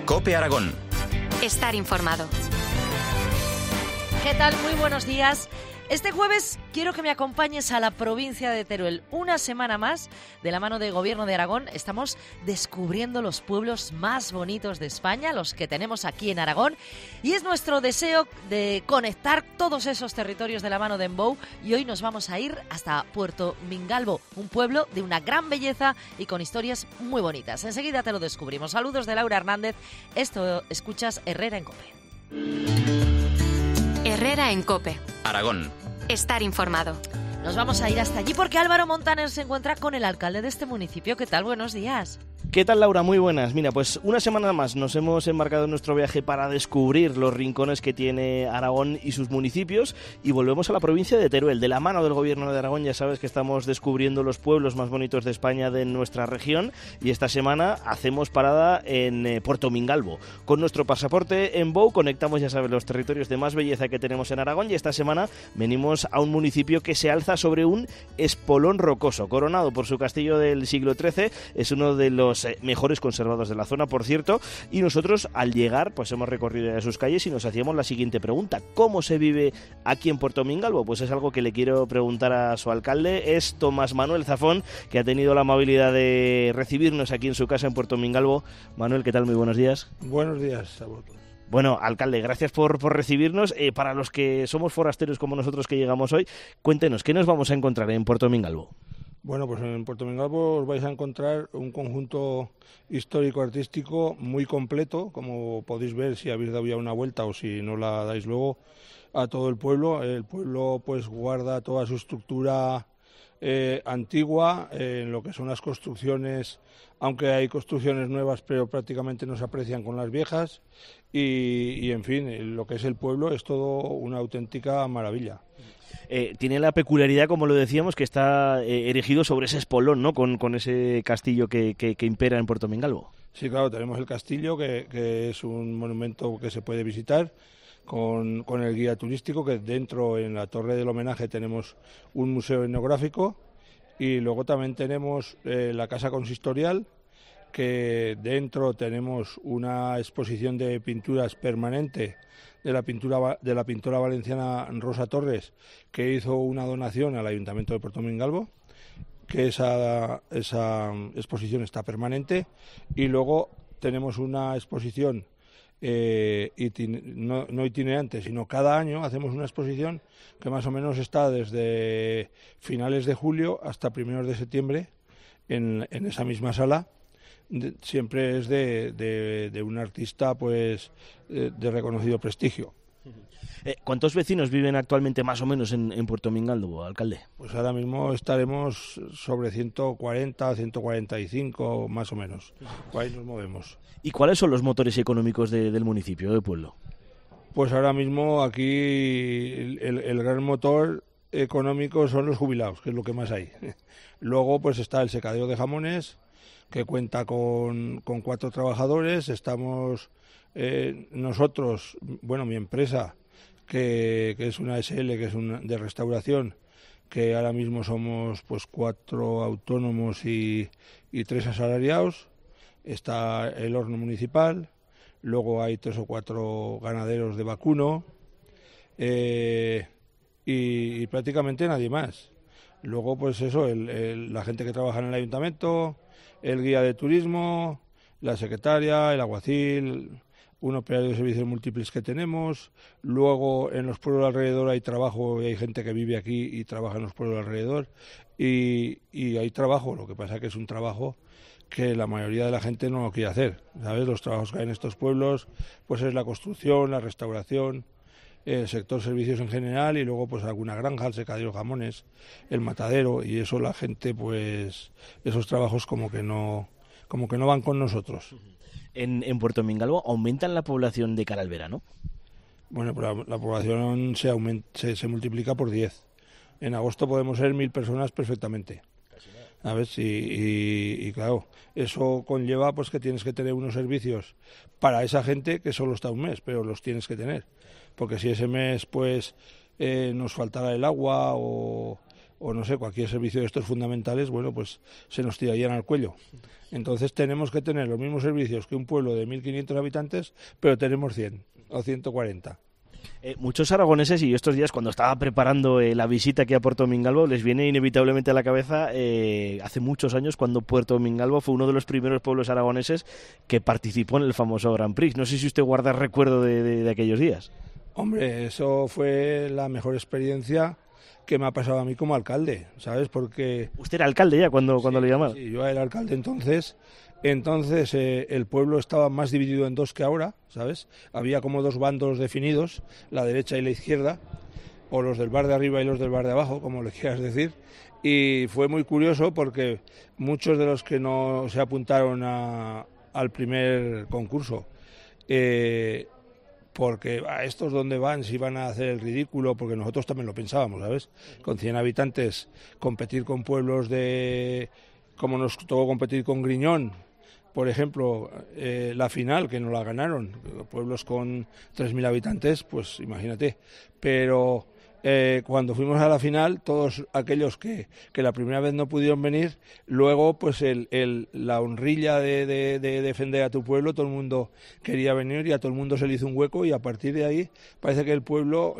COPE Aragón. Estar informado. ¿Qué tal? Muy buenos días. Este jueves quiero que me acompañes a la provincia de Teruel. Una semana más, de la mano del Gobierno de Aragón, estamos descubriendo los pueblos más bonitos de España, los que tenemos aquí en Aragón, y es nuestro deseo de conectar todos esos territorios de la mano de Embou, y hoy nos vamos a ir hasta Puerto Mingalvo, un pueblo de una gran belleza y con historias muy bonitas. Enseguida te lo descubrimos. Saludos de Laura Hernández. Esto escuchas Herrera en COPE. Herrera en COPE. Aragón. Estar informado. Nos vamos a ir hasta allí porque Álvaro Montaner se encuentra con el alcalde de este municipio. ¿Qué tal? Buenos días. ¿Qué tal, Laura? Muy buenas. Mira, pues una semana más nos hemos embarcado en nuestro viaje para descubrir los rincones que tiene Aragón y sus municipios, y volvemos a la provincia de Teruel. De la mano del Gobierno de Aragón, ya sabes que estamos descubriendo los pueblos más bonitos de España, de nuestra región, y esta semana hacemos parada en Puerto Mingalvo. Con nuestro pasaporte en Embou conectamos, ya sabes, los territorios de más belleza que tenemos en Aragón, y esta semana venimos a un municipio que se alza sobre un espolón rocoso, coronado por su castillo del siglo XIII. Es uno de los mejores conservados de la zona, por cierto, y nosotros al llegar pues hemos recorrido sus calles y nos hacíamos la siguiente pregunta: ¿cómo se vive aquí en Puerto Mingalvo? Pues es algo que le quiero preguntar a su alcalde. Es Tomás Manuel Zafón, que ha tenido la amabilidad de recibirnos aquí en su casa en Puerto Mingalvo. Manuel, ¿qué tal? Muy buenos días. Buenos días a vosotros. Bueno, alcalde, gracias por recibirnos. Para los que somos forasteros como nosotros que llegamos hoy, cuéntenos, ¿qué nos vamos a encontrar en Puerto Mingalvo? Bueno, pues en Puerto Mingalvo os vais a encontrar un conjunto histórico-artístico muy completo, como podéis ver si habéis dado ya una vuelta o si no la dais luego, a todo el pueblo. El pueblo pues guarda toda su estructura antigua, en lo que son las construcciones, aunque hay construcciones nuevas, pero prácticamente no se aprecian con las viejas, y en fin, lo que es el pueblo es todo una auténtica maravilla. Tiene la peculiaridad, como lo decíamos, que está erigido sobre ese espolón, ¿no? Con ese castillo que impera en Puerto Mingalvo. Sí, claro, tenemos el castillo, que es un monumento que se puede visitar con el guía turístico, que dentro, en la torre del homenaje, tenemos un museo etnográfico, y luego también tenemos la casa consistorial, que dentro tenemos una exposición de pinturas permanente de la pintora valenciana Rosa Torres, que hizo una donación al Ayuntamiento de Puerto Mingalvo, que esa exposición está permanente, y luego tenemos una exposición no itinerante, sino cada año hacemos una exposición que más o menos está desde finales de julio hasta primeros de septiembre en esa misma sala. Siempre es de un artista pues de reconocido prestigio. ¿Cuántos vecinos viven actualmente más o menos en Puerto Mingalvo, alcalde? Pues ahora mismo estaremos sobre 140, 145 más o menos. Por ahí nos movemos. ¿Y cuáles son los motores económicos del municipio, del pueblo? Pues ahora mismo aquí el gran motor económico son los jubilados, que es lo que más hay. Luego pues está el secadero de jamones, que cuenta con 4 trabajadores. Estamos nosotros, bueno, mi empresa, que es una SL, que es de restauración, que ahora mismo somos pues 4 autónomos y 3 asalariados. Está el horno municipal, luego hay 3 o 4 ganaderos de vacuno, y prácticamente nadie más. Luego pues eso, la gente que trabaja en el ayuntamiento, el guía de turismo, la secretaria, el alguacil, un operario de servicios múltiples que tenemos. Luego en los pueblos alrededor hay trabajo, y hay gente que vive aquí y trabaja en los pueblos alrededor, y hay trabajo. Lo que pasa que es un trabajo que la mayoría de la gente no lo quiere hacer, ¿sabes? Los trabajos que hay en estos pueblos pues es la construcción, la restauración, el sector servicios en general, y luego pues alguna granja, el secadero de jamones, el matadero, y eso la gente pues esos trabajos como que no van con nosotros. En Puerto Mingalvo ¿aumentan la población de cara al verano? Bueno, pues la población se multiplica por 10. En agosto podemos ser 1000 personas perfectamente. A ver, y claro, eso conlleva pues que tienes que tener unos servicios para esa gente que solo está un mes, pero los tienes que tener, porque si ese mes pues nos faltara el agua o o no sé, cualquier servicio de estos fundamentales, bueno, pues se nos tirarían al cuello. Entonces tenemos que tener los mismos servicios que un pueblo de 1.500 habitantes, pero tenemos 100 o 140. Muchos aragoneses, y estos días cuando estaba preparando la visita aquí a Puerto Mingalvo, les viene inevitablemente a la cabeza hace muchos años cuando Puerto Mingalvo fue uno de los primeros pueblos aragoneses que participó en el famoso Grand Prix. No sé si usted guarda recuerdo de aquellos días. Hombre, eso fue la mejor experiencia que me ha pasado a mí como alcalde, ¿sabes? Porque... ¿Usted era alcalde ya cuando le llamaron? Sí, yo era alcalde entonces. Entonces el pueblo estaba más dividido en dos que ahora, ¿sabes? Había como dos bandos definidos, la derecha y la izquierda, o los del bar de arriba y los del bar de abajo, como le quieras decir. Y fue muy curioso porque muchos de los que no se apuntaron al primer concurso, porque a estos dónde van, si van a hacer el ridículo, porque nosotros también lo pensábamos, ¿sabes? Con 100 habitantes, competir con pueblos como nos tocó competir con Griñón, por ejemplo, la final, que nos la ganaron, pueblos con 3.000 habitantes, pues imagínate. Pero cuando fuimos a la final, todos aquellos que la primera vez no pudieron venir, luego pues la honrilla de defender a tu pueblo, todo el mundo quería venir y a todo el mundo se le hizo un hueco, y a partir de ahí parece que el pueblo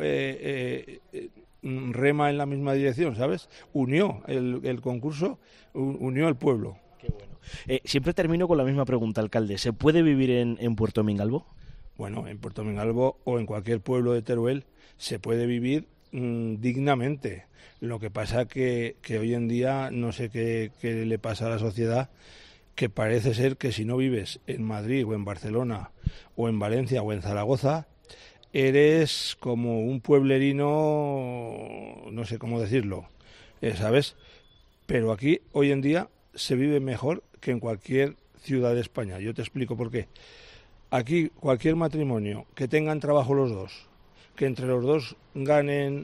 rema en la misma dirección, ¿sabes? Unió el concurso, unió al pueblo. Qué bueno. Siempre termino con la misma pregunta, alcalde. ¿Se puede vivir en Puerto Mingalvo? Bueno, en Puerto Mingalvo o en cualquier pueblo de Teruel se puede vivir dignamente. Lo que pasa que hoy en día no sé qué le pasa a la sociedad, que parece ser que si no vives en Madrid o en Barcelona o en Valencia o en Zaragoza, eres como un pueblerino, no sé cómo decirlo, ¿sabes? Pero aquí hoy en día se vive mejor que en cualquier ciudad de España. Yo te explico por qué. Aquí cualquier matrimonio que tengan trabajo los dos, que entre los dos ganen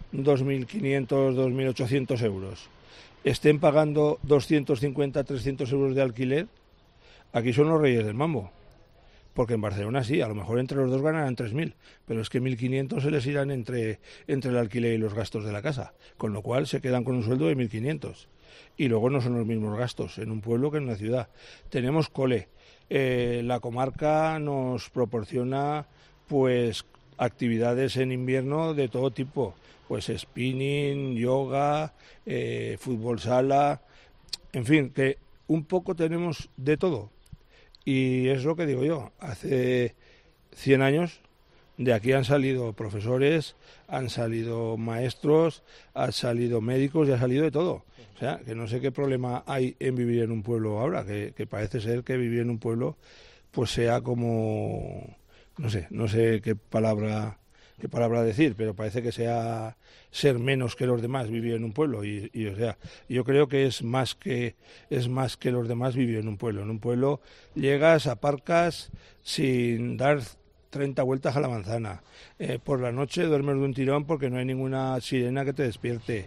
2.500, 2.800 euros, estén pagando 250, 300 euros de alquiler, aquí son los reyes del mambo. Porque en Barcelona sí, a lo mejor entre los dos ganarán 3.000, pero es que 1.500 se les irán entre el alquiler y los gastos de la casa, con lo cual se quedan con un sueldo de 1.500. Y luego no son los mismos gastos en un pueblo que en una ciudad. Tenemos cole, la comarca nos proporciona pues actividades en invierno de todo tipo, pues spinning, yoga, fútbol sala, en fin, que un poco tenemos de todo. Y es lo que digo yo, hace 100 años de aquí han salido profesores, han salido maestros, han salido médicos y ha salido de todo. O sea, que no sé qué problema hay en vivir en un pueblo ahora, que parece ser que vivir en un pueblo pues sea como, no sé qué palabra decir, pero parece que sea ser menos que los demás vivir en un pueblo y o sea, yo creo que es más que los demás vivir en un pueblo. En un pueblo llegas, aparcas sin dar 30 vueltas a la manzana. Por la noche duermes de un tirón porque no hay ninguna sirena que te despierte.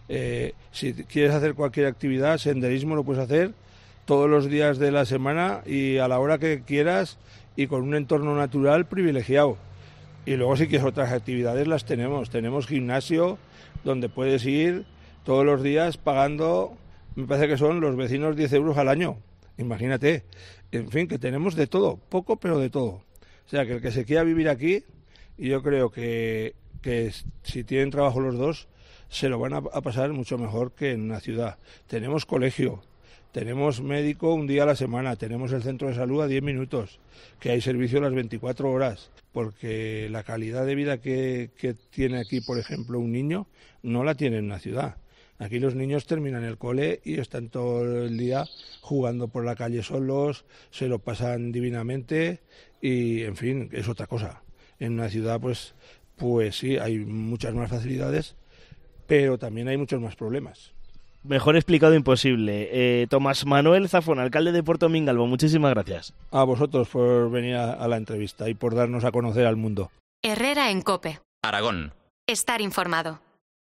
Si quieres hacer cualquier actividad, senderismo lo puedes hacer todos los días de la semana y a la hora que quieras y con un entorno natural privilegiado. Y luego si quieres otras actividades las tenemos. Tenemos gimnasio donde puedes ir todos los días pagando, me parece que son los vecinos 10 euros al año. Imagínate. En fin, que tenemos de todo, poco pero de todo. O sea, que el que se quiera vivir aquí, y yo creo que si tienen trabajo los dos, se lo van a pasar mucho mejor que en una ciudad. Tenemos colegio, tenemos médico un día a la semana, tenemos el centro de salud a 10 minutos, que hay servicio las 24 horas, porque la calidad de vida que tiene aquí, por ejemplo, un niño, no la tiene en una ciudad. Aquí los niños terminan el cole y están todo el día jugando por la calle solos, se lo pasan divinamente y, en fin, es otra cosa. En una ciudad, pues sí, hay muchas más facilidades, pero también hay muchos más problemas. Mejor explicado imposible. Tomás Manuel Zafón, alcalde de Puerto Mingalvo, muchísimas gracias. A vosotros por venir a la entrevista y por darnos a conocer al mundo. Herrera en COPE. Aragón. Estar informado.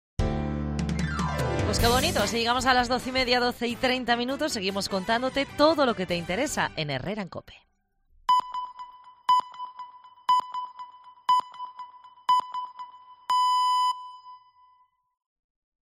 Pues qué bonito, si llegamos a las 12:30, 12:30, seguimos contándote todo lo que te interesa en Herrera en COPE.